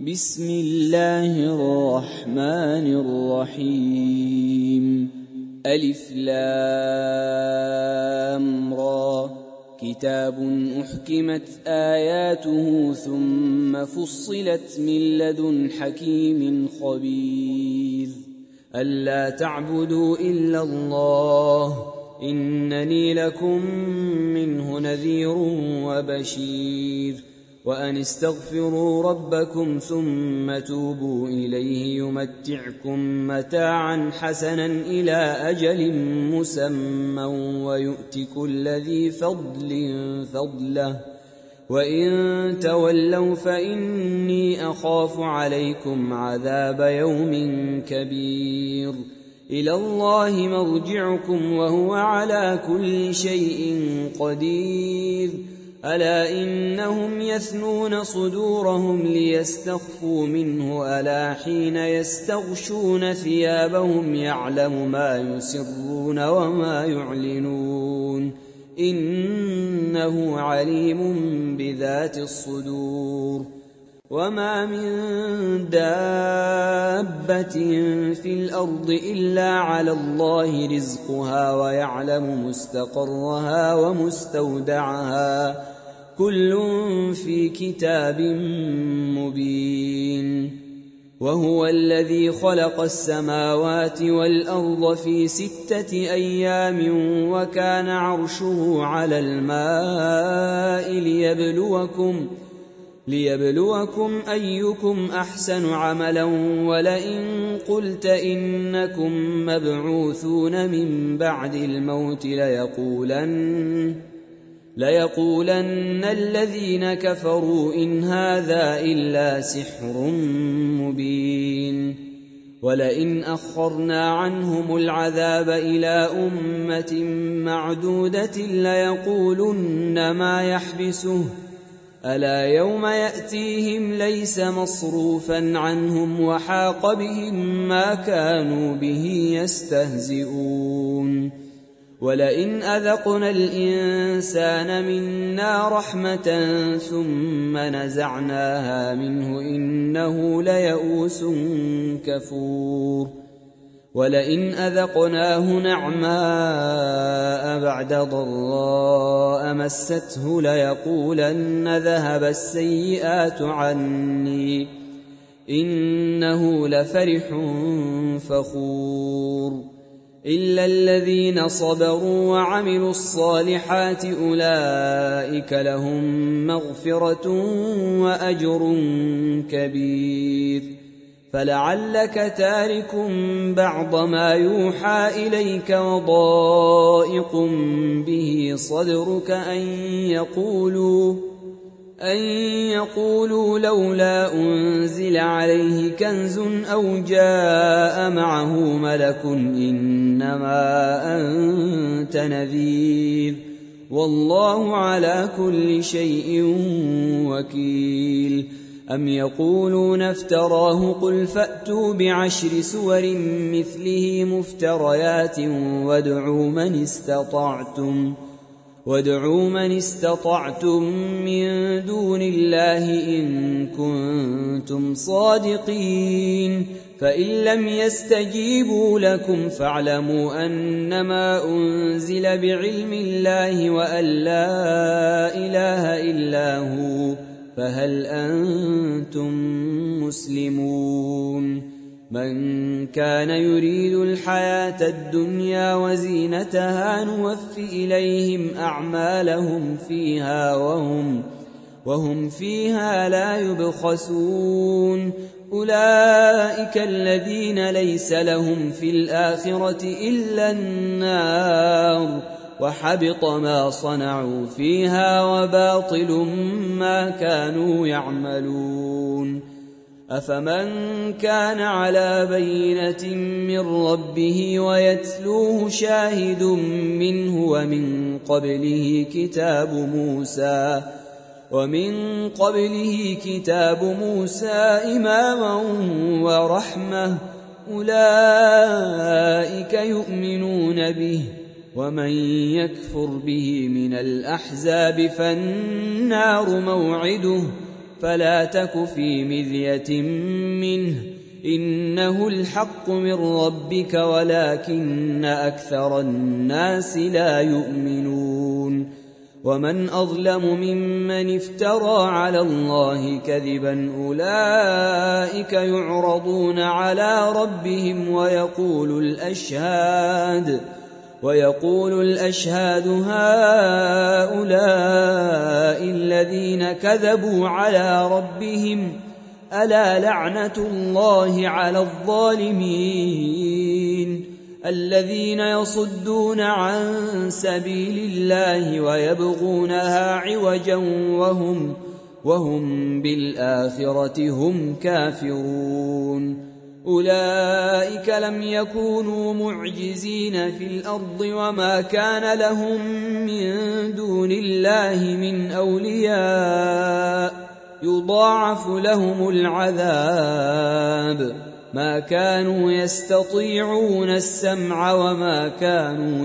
بسم الله الرحمن الرحيم. ألف لام را، كتاب أحكمت آياته ثم فصلت من لدن حكيم خبير. ألا تعبدوا إلا الله إنني لكم منه نذير وبشير. وأن استغفروا ربكم ثم توبوا إليه يمتعكم متاعا حسنا إلى أجل مسمى ويؤت كل ذي فضل فضله، وإن تولوا فإني أخاف عليكم عذاب يوم كبير. إلى الله مرجعكم وهو على كل شيء قدير. ألا إنهم يثنون صدورهم ليستخفوا منه، ألا حين يستغشون ثيابهم يعلم ما يسرون وما يعلنون، إنه عليم بذات الصدور. وما من دابة في الأرض إلا على الله رزقها ويعلم مستقرها ومستودعها، كل في كتاب مبين. وهو الذي خلق السماوات والأرض في 6 أيام وكان عرشه على الماء ليبلوكم أيكم أحسن عملا. ولئن قلت إنكم مبعوثون من بعد الموت ليقولن الذين كفروا إن هذا إلا سحر مبين. ولئن أخرنا عنهم العذاب إلى أمة معدودة ليقولن ما يحبسه، ألا يوم يأتيهم ليس مصروفا عنهم وحاق بهم ما كانوا به يستهزئون. ولئن أذقنا الإنسان منا رحمة ثم نزعناها منه إنه ليئوس كفور. ولئن أذقناه نعماء بعد ضراء مسته ليقولن ذهب السيئات عني إنه لفرح فخور. إلا الذين صبروا وعملوا الصالحات أولئك لهم مغفرة وأجر كبير. فلعلك تارك بعض ما يوحى إليك وضائق به صدرك أن يقولوا لولا أنزل عليه كنز أو جاء معه ملك إنما أنت نذير والله على كل شيء وكيل. أم يقولون افتراه قل فأتوا ب10 سور مثله مفتريات وادعوا من استطعتم من دون الله إن كنتم صادقين. فإن لم يستجيبوا لكم فاعلموا أنما أنزل بعلم الله وأن لا إله إلا هو، فهل أنتم مسلمون؟ من كان يريد الحياة الدنيا وزينتها نوف إليهم أعمالهم فيها وهم فيها لا يبخسون. أولئك الذين ليس لهم في الآخرة إلا النار وحبط ما صنعوا فيها وباطل ما كانوا يعملون. أفمن كان على بينة من ربه ويتلوه شاهد منه ومن قبله كتاب موسى إماما ورحمة أولئك يؤمنون به. ومن يكفر به من الأحزاب فالنار موعده فلا تك في مرية منه إنه الحق من ربك ولكن أكثر الناس لا يؤمنون ومن أظلم ممن افترى على الله كذبا أولئك يعرضون على ربهم ويقول الأشهاد هؤلاء الذين كذبوا على ربهم ألا لعنة الله على الظالمين الذين يصدون عن سبيل الله ويبغونها عوجا وهم بالآخرة هم كافرون أولئك لم يكونوا معجزين في الأرض وما كان لهم من دون الله من أولياء يضاعف لهم العذاب ما كانوا يستطيعون السمع وما كانوا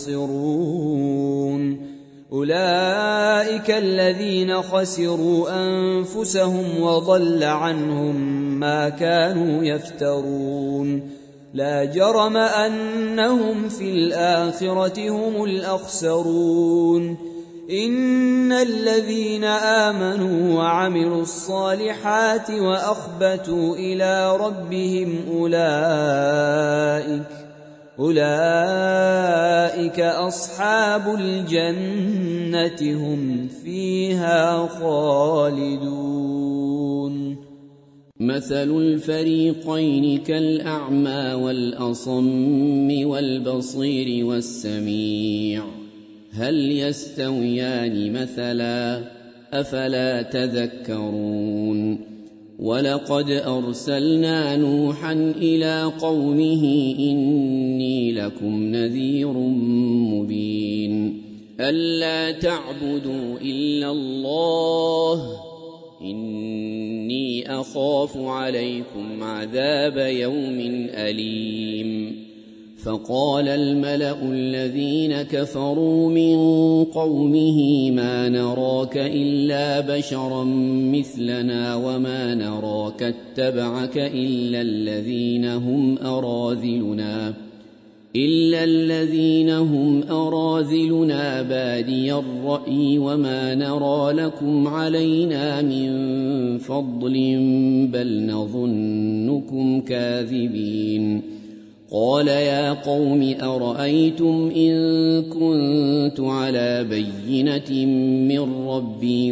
يبصرون أولئك الذين خسروا أنفسهم وضل عنهم ما كانوا يفترون لا جرم أنهم في الآخرة هم الأخسرون إن الذين آمنوا وعملوا الصالحات وأخبتوا إلى ربهم أولئك أصحاب الجنة هم فيها خالدون مثل الفريقين كالأعمى والأصم والبصير والسميع هل يستويان مثلا أفلا تذكرون ولقد أرسلنا نوحا إلى قومه إني لكم نذير مبين ألا تعبدوا إلا الله إني أخاف عليكم عذاب يوم أليم فقال الملأ الذين كفروا من قومه ما نراك إلا بشرا مثلنا وما نراك اتبعك إلا الذين هم أراذلنا بادي الرأي وما نرى لكم علينا من فضل بل نظنكم كاذبين قال يا قوم أرأيتم إن كنت على بينة من ربي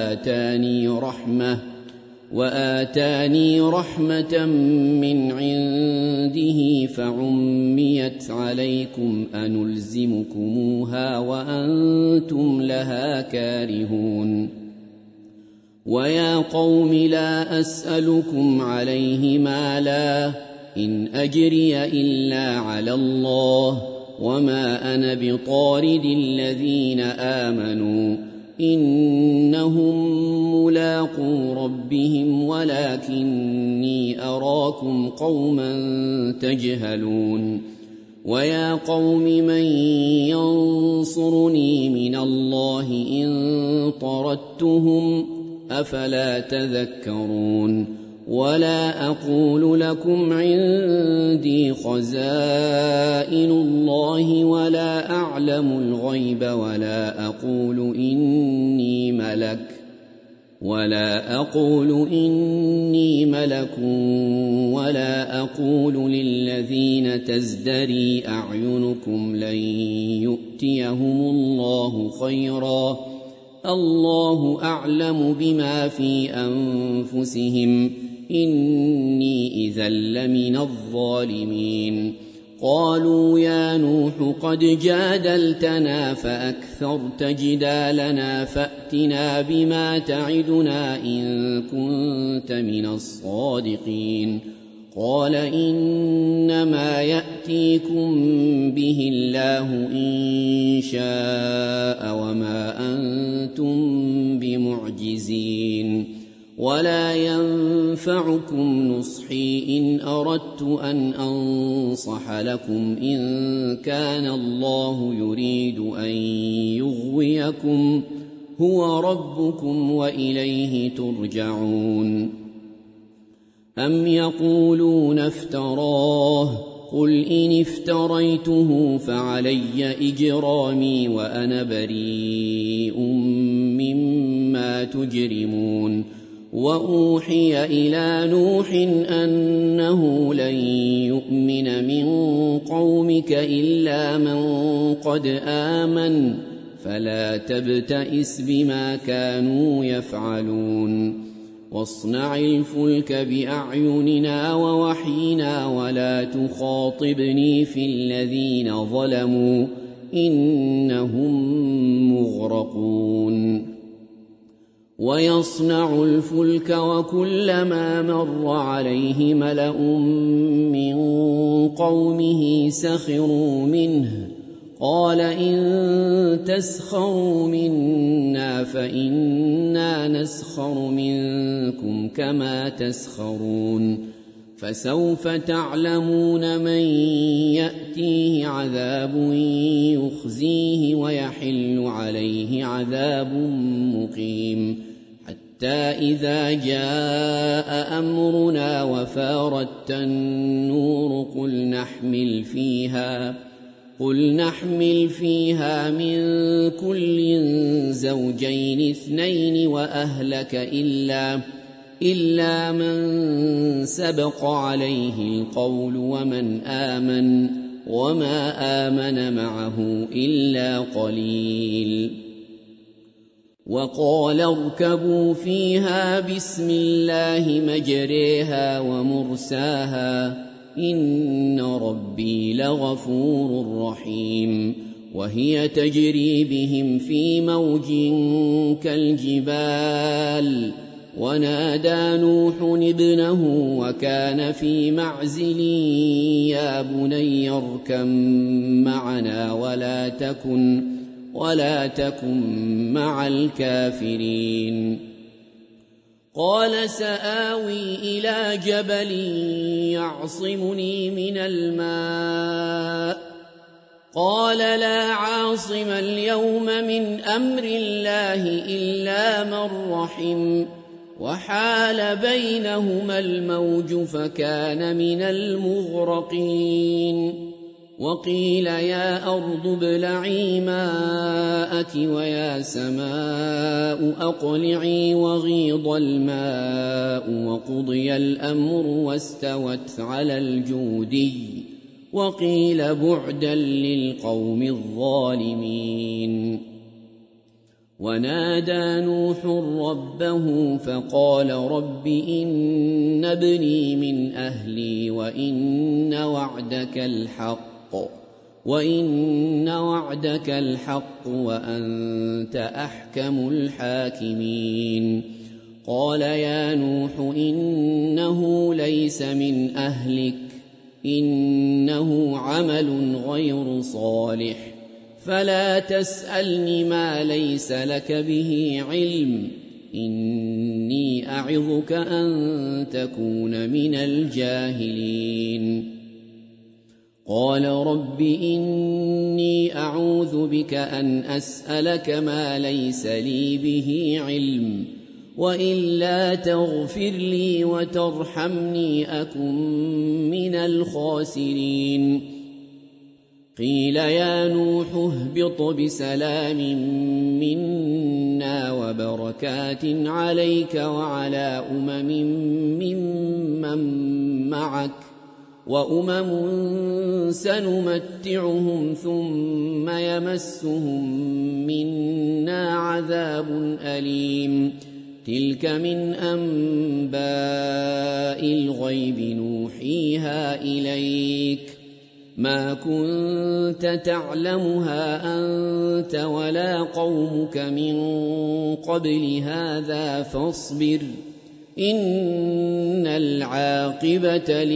وآتاني رحمة من عنده فعميت عليكم أنلزمكموها وأنتم لها كارهون ويا قوم لا أسألكم عليه مالا إن أجري إلا على الله وما أنا بطارد الذين آمنوا إنهم ملاقو ربهم ولكني أراكم قوما تجهلون ويا قوم من ينصرني من الله إن طردتهم أفلا تذكرون ولا أقول لكم عندي خزائن الله ولا أعلم الغيب ولا أقول إني ملك ولا أقول للذين تزدري أعينكم لن يؤتيهم الله خيرا الله أعلم بما في أنفسهم إني إذا لمن الظالمين قالوا يا نوح قد جادلتنا فأكثرت جدالنا فأتنا بما تعدنا إن كنت من الصادقين قال إنما يأتيكم به الله إن شاء وما أنتم بمعجزين ولا ينفعكم نصحي إن أردت أن أنصح لكم إن كان الله يريد أن يغويكم هو ربكم وإليه ترجعون. أم يقولون افتراه قل إن افتريته فعلي إجرامي وأنا بريء مما تجرمون. وأوحي إلى نوح أنه لن يؤمن من قومك إلا من قد آمن فلا تبتئس بما كانوا يفعلون. واصنع الفلك بأعيننا ووحينا ولا تخاطبني في الذين ظلموا إنهم مغرقون. ويصنع الفلك وكلما مر عليه ملأ من قومه سخروا منه قال إن تسخروا منا فإنا نسخر منكم كما تسخرون. فسوف تعلمون من يأتيه عذاب يخزيه ويحل عليه عذاب مقيم. حتى إذا جاء أمرنا وفارت النور قل نحمل فيها من كل زوجين اثنين وأهلك إلا من سبق عليه القول ومن آمن وما آمن معه إلا قليل. وقال اركبوا فيها بسم الله مجريها ومرساها إن ربي لغفور رحيم. وهي تجري بهم في موج كالجبال ونادى نوح ابنه وكان في معزل يا بني اركب معنا ولا تكن مع الكافرين. قال سآوي إلى جبل يعصمني من الماء قال لا عاصم اليوم من أمر الله إلا من رحم وحال بينهما الموج فكان من المغرقين. وقيل يا أرض ابلعي ماءك ويا سماء أقلعي وغيض الماء وقضي الأمر واستوت على الجودي وقيل بعدا للقوم الظالمين. ونادى نوح ربه فقال رب إن ابني من أهلي وإن وعدك الحق وأنت أحكم الحاكمين. قال يا نوح إنه ليس من أهلك إنه عمل غير صالح فلا تسألني ما ليس لك به علم إني أعظك أن تكون من الجاهلين. قال رب إني أعوذ بك أن أسألك ما ليس لي به علم وإلا تغفر لي وترحمني أكن من الخاسرين. قيل يا نوح اهبط بسلام منا وبركات عليك وعلى ممن معك وأمم سنمتعهم ثم يمسهم منا عذاب أليم. تلك من أنباء الغيب نوحيها إليك ما كنت تعلمها أنت ولا قومك من قبل هذا فاصبر إن العاقبة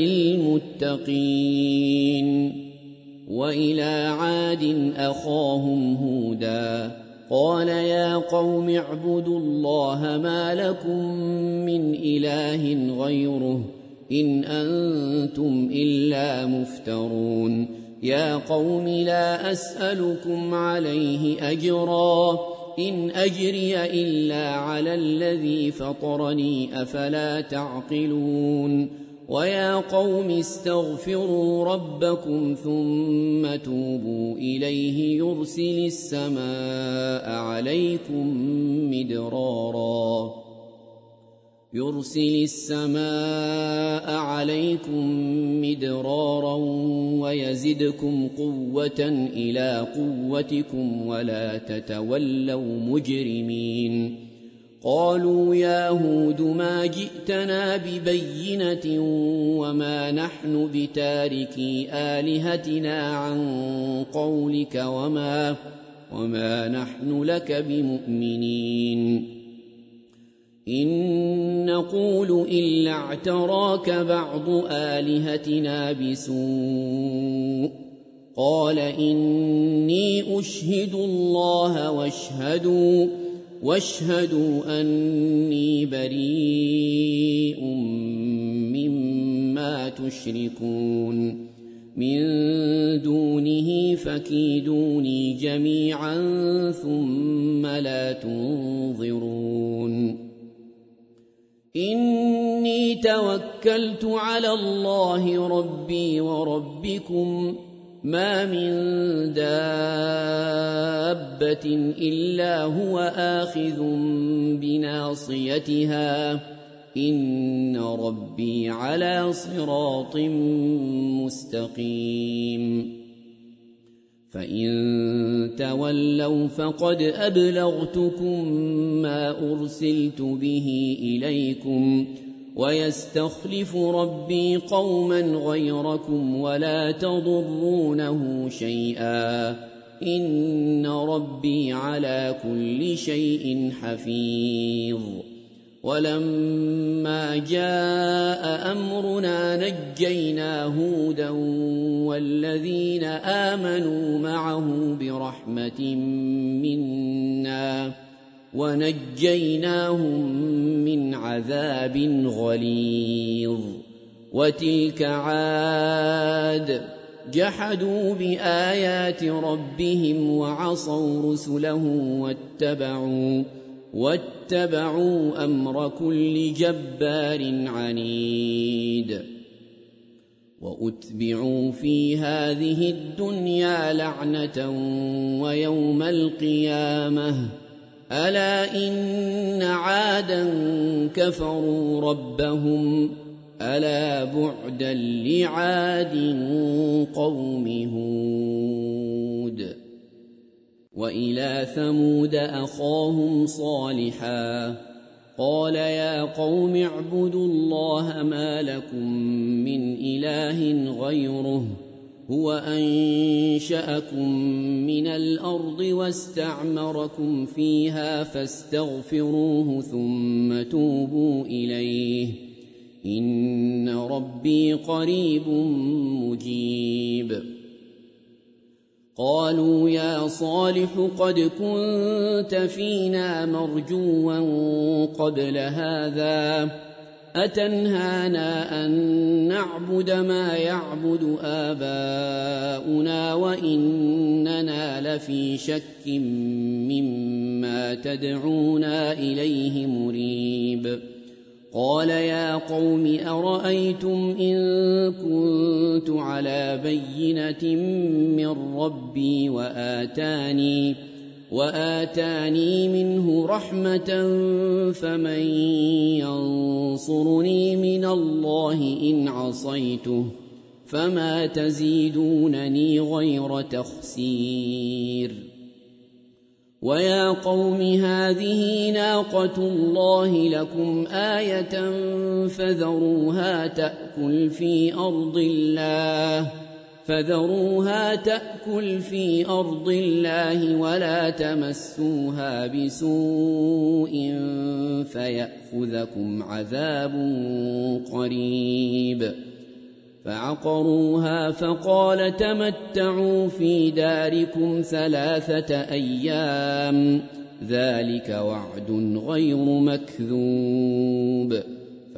للمتقين. وإلى عاد أخاهم هودا قال يا قوم اعبدوا الله ما لكم من إله غيره إن أنتم إلا مفترون. يا قوم لا أسألكم عليه أجرا إن أجري إلا على الذي فطرني أفلا تعقلون ويا قوم استغفروا ربكم ثم توبوا إليه يرسل السماء عليكم مدرارا ويزدكم قوة إلى قوتكم ولا تتولوا مجرمين قالوا يا هود ما جئتنا ببينة وما نحن بتاركي آلهتنا عن قولك وما نحن لك بمؤمنين إن نقول إلا اعتراك بعض آلهتنا بسوء قال إني أشهد الله واشهدوا أني بريء مما تشركون من دونه فكيدوني جميعا ثم لا تنظرون إني توكلت على الله ربي وربكم ما من دابة إلا هو آخذ بناصيتها إن ربي على صراط مستقيم فإن تولوا فقد أبلغتكم ما أرسلت به إليكم ويستخلف ربي قوما غيركم ولا تضرونه شيئا إن ربي على كل شيء حفيظ ولما جاء أمرنا نجينا هودا والذين آمنوا معه برحمة منا ونجيناهم من عذاب غليظ وتلك عاد جحدوا بآيات ربهم وعصوا رسله واتبعوا أمر كل جبار عنيد وأتبعوا في هذه الدنيا لعنة ويوم القيامة ألا إن عادا كفروا ربهم ألا بعدا لعاد قوم هود وإلى ثمود أخاهم صالحا قال يا قوم اعبدوا الله ما لكم من إله غيره هو أنشأكم من الأرض واستعمركم فيها فاستغفروه ثم توبوا إليه إن ربي قريب مجيب قالوا يا صالح قد كنت فينا مرجوا قبل هذا أتنهانا أن نعبد ما يعبد آباؤنا وإننا لفي شك مما تدعونا إليه مريب قال يا قوم أرأيتم إن كنت على بينة من ربي وآتاني منه رحمة فمن ينصرني من الله إن عصيته فما تزيدونني غير تخسير ويا قوم هذه ناقة الله لكم آية فذروها تأكل في أرض الله ولا تمسوها بسوء فيأخذكم عذاب قريب فعقروها فقال تمتعوا في داركم 3 أيام ذلك وعد غير مكذوب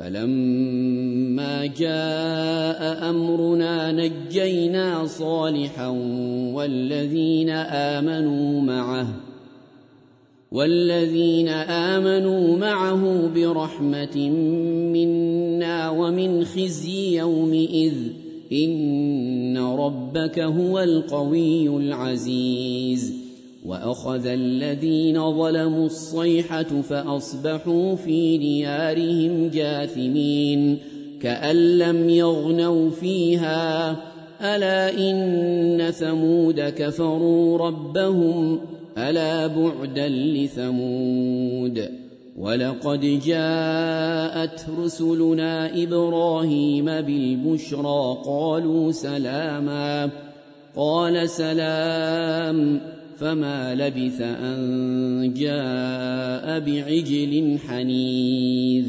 فلما جاء أمرنا نجينا صالحا والذين آمنوا معه والذين آمنوا معه برحمة منا ومن خزي يومئذ إن ربك هو القوي العزيز وأخذ الذين ظلموا الصيحة فأصبحوا في ديارهم جاثمين كأن لم يغنوا فيها ألا إن ثمود كفروا ربهم ألا بعدا لثمود ولقد جاءت رسلنا إبراهيم بالبشرى قالوا سلاما قال سلام فما لبث أن جاء بعجل حنيذ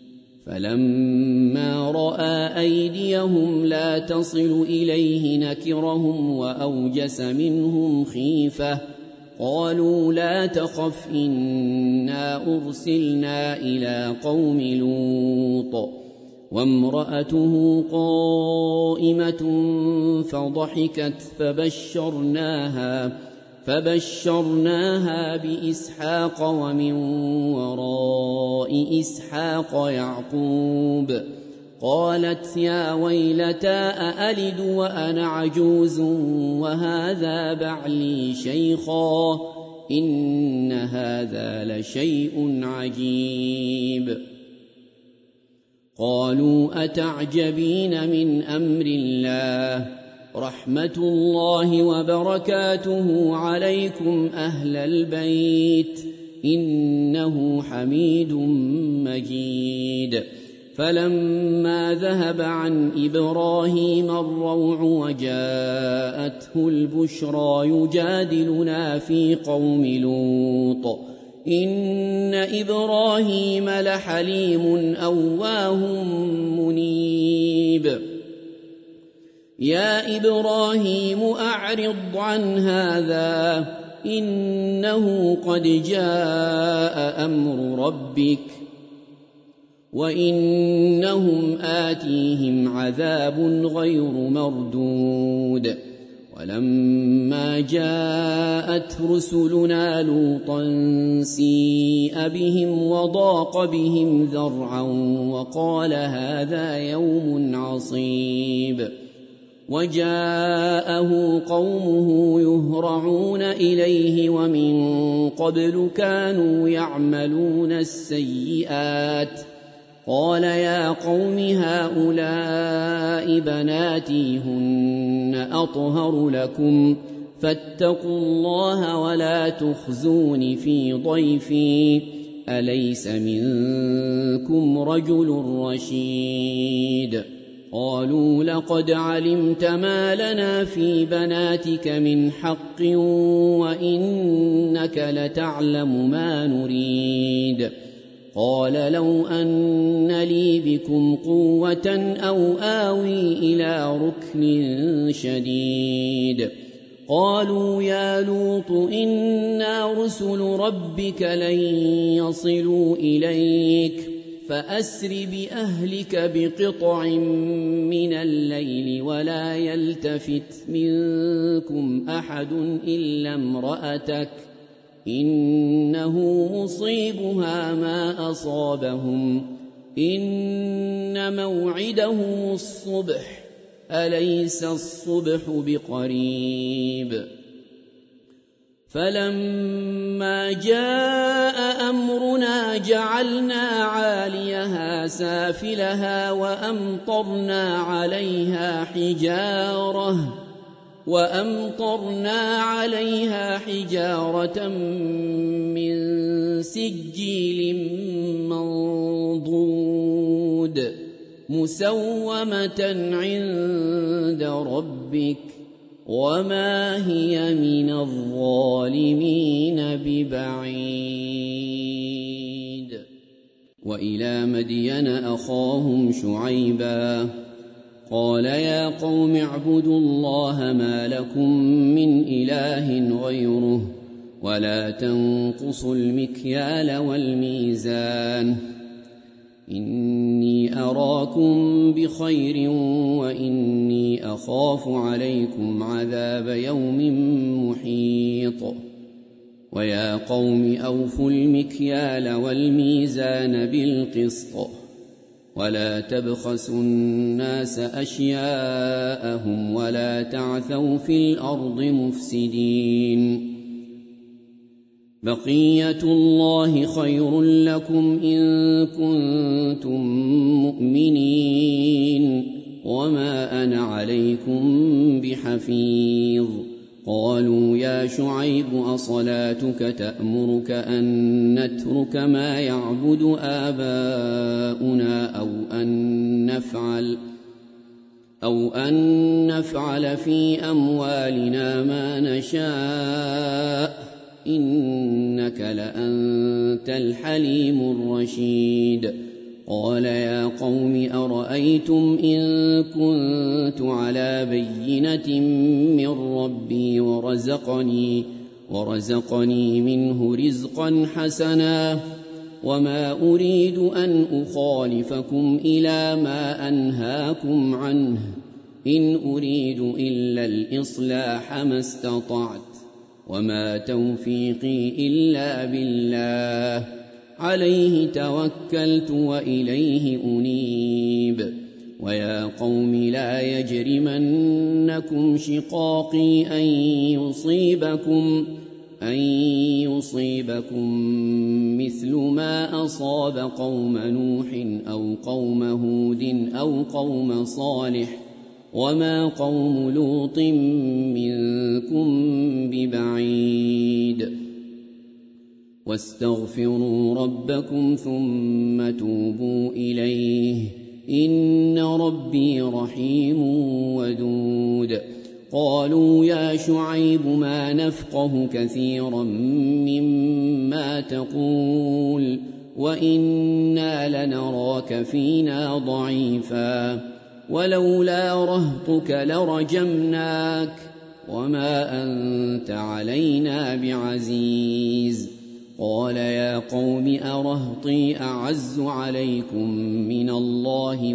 فلما رأى أيديهم لا تصل إليه نكرهم وأوجس منهم خيفة قالوا لا تخف إنا أرسلنا إلى قوم لوط وامرأته قائمة فضحكت فبشرناها بإسحاق ومن وراء إسحاق يعقوب قالت يا ويلتى أألد وأنا عجوز وهذا بعلي شيخا إن هذا لشيء عجيب قالوا أتعجبين من أمر الله رحمة الله وبركاته عليكم أهل البيت إنه حميد مجيد فلما ذهب عن إبراهيم الروع وجاءته البشرى يجادلنا في قوم لوط إن إبراهيم لحليم أواه منيب يا إبراهيم أعرض عن هذا إنه قد جاء أمر ربك وإنهم آتيهم عذاب غير مردود ولما جاءت رسلنا لوطا سيء بهم وضاق بهم ذرعا وقال هذا يوم عصيب وجاءه قومه يهرعون إليه ومن قبل كانوا يعملون السيئات قال يا قوم هؤلاء بناتي هن أطهر لكم فاتقوا الله ولا تخزون في ضيفي أليس منكم رجل رشيد قالوا لقد علمت ما لنا في بناتك من حق وإنك لتعلم ما نريد قال لو أن لي بكم قوة أو آوي إلى ركن شديد قالوا يا لوط إنا رسل ربك لن يصلوا إليك فأسر بأهلك بقطع من الليل ولا يلتفت منكم أحد إلا امرأتك إنه مصيبها ما أصابهم إن موعدهم الصبح أليس الصبح بقريب فلما جاء أمرنا جعلنا عاليها سافلها وأمطرنا عليها حجارة من سجيل منضود مسومة عند ربك وما هي من الظالمين ببعيد وإلى مدين أخاهم شعيبا قال يا قوم اعبدوا الله ما لكم من إله غيره ولا تنقصوا المكيال والميزان إني أراكم بخير وإني أخاف عليكم عذاب يوم محيط ويا قوم أوفوا المكيال والميزان بالقسط ولا تبخسوا الناس أشياءهم ولا تعثوا في الأرض مفسدين. بقية الله خير لكم إن كنتم مؤمنين وما أنا عليكم بحفيظ. قالوا يا شعيب أصلاتك تأمرك أن نترك ما يعبد آباؤنا أو أن نفعل في أموالنا ما نشاء إنك لأنت الحليم الرشيد. قال يا قوم أرأيتم إن كنت على بينة من ربي ورزقني منه رزقا حسنا وما أريد أن أخالفكم إلى ما أنهاكم عنه إن أريد إلا الإصلاح ما استطعت وما توفيقي إلا بالله عليه توكلت وإليه أنيب. ويا قوم لا يجرمنكم شقاقي أن يصيبكم مثل ما أصاب قوم نوح أو قوم هود أو قوم صالح وما قوم لوط منكم ببعيد. واستغفروا ربكم ثم توبوا إليه إن ربي رحيم ودود. قالوا يا شعيب ما نفقه كثيرا مما تقول وإنا لنراك فينا ضعيفا ولولا رهطك لرجمناك وما أنت علينا بعزيز. قال يا قوم أرهطي أعز عليكم من الله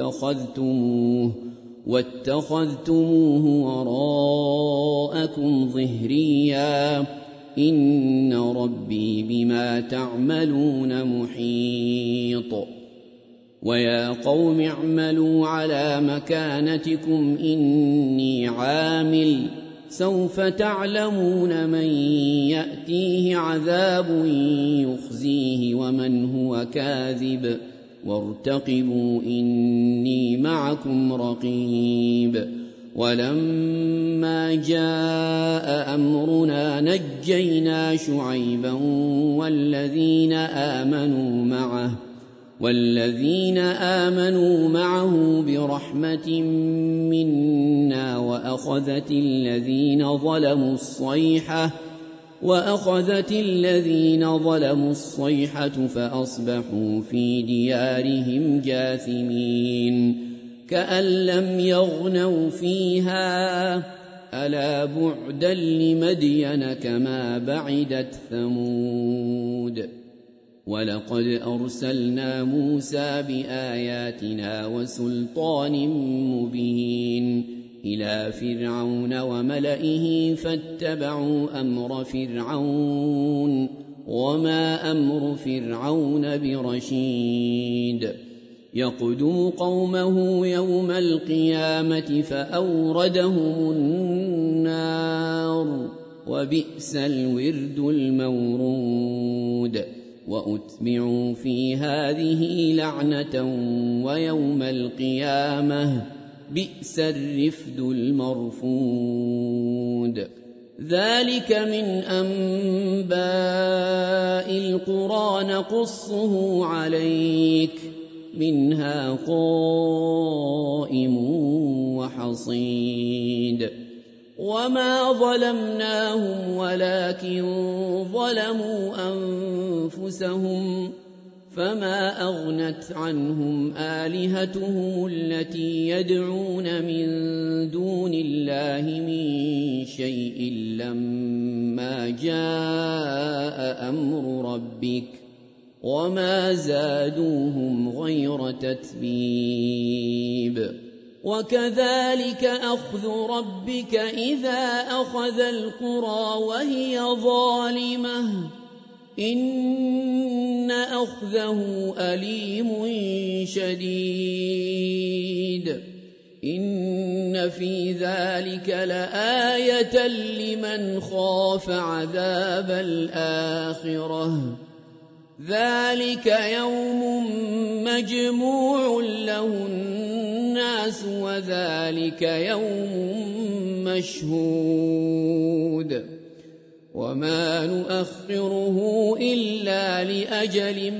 واتخذتموه وراءكم ظهريا إن ربي بما تعملون محيط. ويا قوم اعملوا على مكانتكم إني عامل سوف تعلمون من يأتيه عذاب يخزيه ومن هو كاذب وارتقبوا إني معكم رقيب. ولما جاء أمرنا نجينا شعيبا والذين آمنوا معه برحمة منا وأخذت الذين ظلموا الصيحة فأصبحوا في ديارهم جاثمين كأن لم يغنوا فيها ألا بعدا لمدين كما بعدت ثمود. ولقد أرسلنا موسى بآياتنا وسلطان مبين إلى فرعون وملئه فاتبعوا أمر فرعون وما أمر فرعون برشيد. يقدم قومه يوم القيامة فأوردهم النار وبئس الورد المورود. وأتبعوا في هذه لعنة ويوم القيامة بئس الرفد المرفود. ذلك من أنباء القرى نقصه عليك منها قائم وحصيد. وما ظلمناهم ولكن ظلموا أنفسهم فما أغنت عنهم آلهتهم التي يدعون من دون الله من شيء لما جاء أمر ربك وما زادوهم غير تتبيب. وكذلك أخذ ربك إذا أخذ القرى وهي ظالمة إن أخذه أليم شديد إن في ذلك لآية لمن خاف عذاب الآخرة ذلك يوم مجموع له الناس وذلك يوم مشهود وما نؤخره إلا لأجل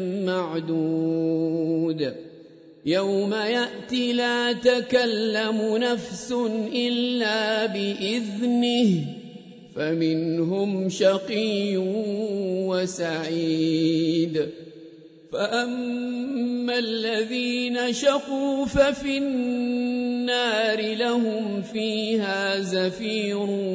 معدود يوم يأتي لا تكلم نفس إلا بإذنه فمنهم شقي وسعيد فأما الذين شقوا ففي النار لهم فيها زفير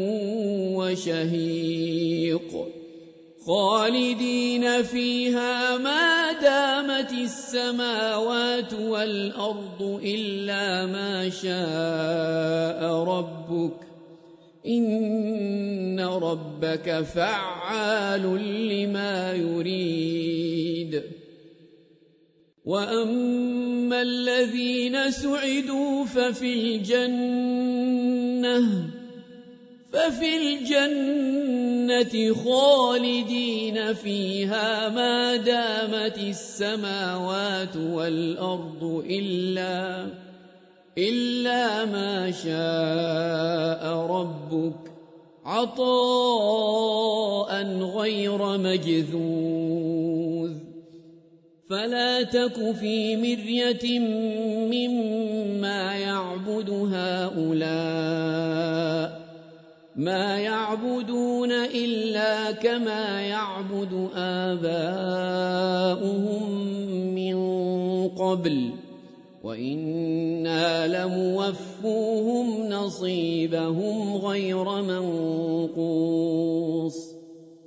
وشهيق خالدين فيها ما دامت السماوات والأرض إلا ما شاء ربك إن ربك فعال لما يريد وأما الذين سعدوا ففي الجنة خالدين فيها ما دامت السماوات والأرض إلا ما شاء ربك عطاء غير مجذوذ فلا تك في مرية مما يعبد هؤلاء ما يعبدون إلا كما يعبد آباؤهم من قبل وإنا لموفوهم نصيبهم غير منقوص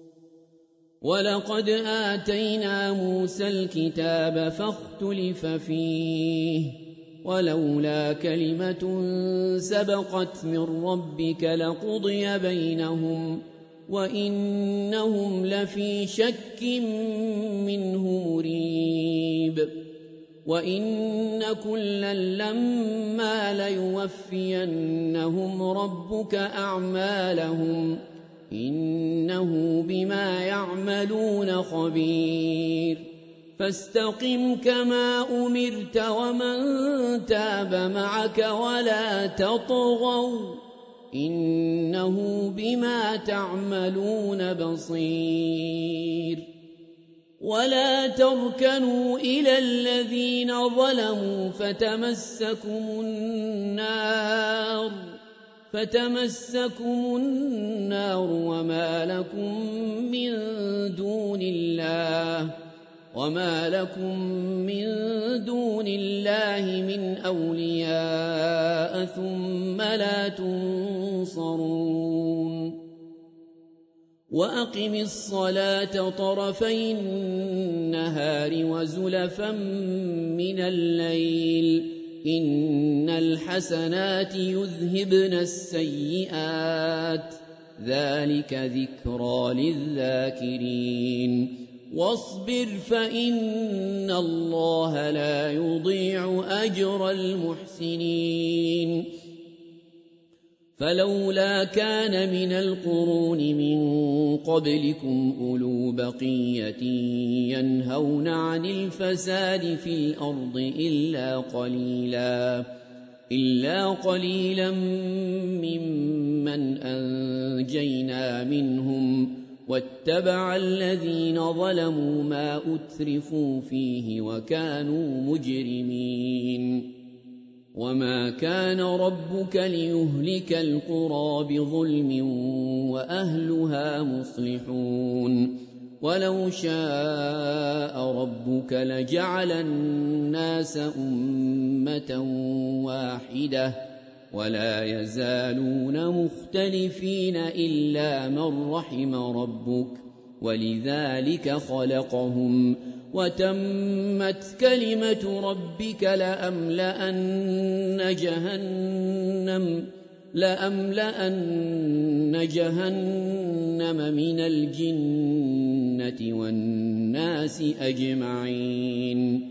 ولقد آتينا موسى الكتاب فاختلف فيه ولولا كلمة سبقت من ربك لقضي بينهم وإنهم لفي شك منه مريب وإن كلا لما ليوفينهم ربك أعمالهم إنه بما يعملون خبير فاستقم كما أمرت ومن تاب معك ولا تطغوا إنه بما تعملون بصير ولا تركنوا إلى الذين ظلموا فتمسكم النار وما لكم من دون الله من أولياء ثم لا تنصرون وأقم الصلاة طرفي النهار وزلفا من الليل إن الحسنات يذهبن السيئات ذلك ذكرى للذاكرين واصبر فإن الله لا يضيع أجر المحسنين فلولا كان من القرون من قبلكم أولو بقية ينهون عن الفساد في الأرض إلا قليلا ممن أنجينا منهم واتبع الذين ظلموا ما أترفوا فيه وكانوا مجرمين وما كان ربك ليهلك القرى بظلم وأهلها مصلحون ولو شاء ربك لجعل الناس أمة واحدة ولا يزالون مختلفين إلا من رحم ربك ولذلك خلقهم وتمت كلمة ربك لأملأن جهنم من الجنة والناس أجمعين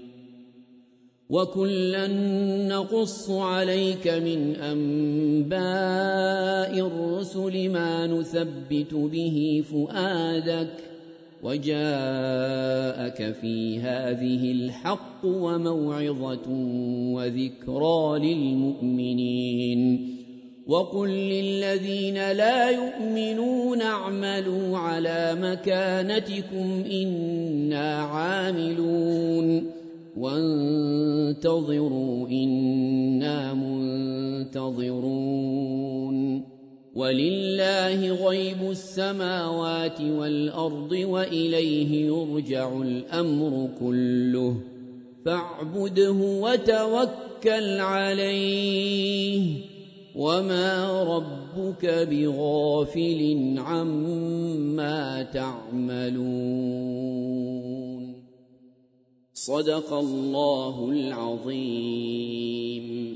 وكلا نقص عليك من أنباء الرسل ما نثبت به فؤادك وجاءك في هذه الحق وموعظة وذكرى للمؤمنين وقل للذين لا يؤمنون اعملوا على مكانتكم إنا عاملون وانتظروا إنا منتظرون ولله غيب السماوات والأرض وإليه يرجع الأمر كله فاعبده وتوكل عليه وما ربك بغافل عما تعملون صدق الله العظيم.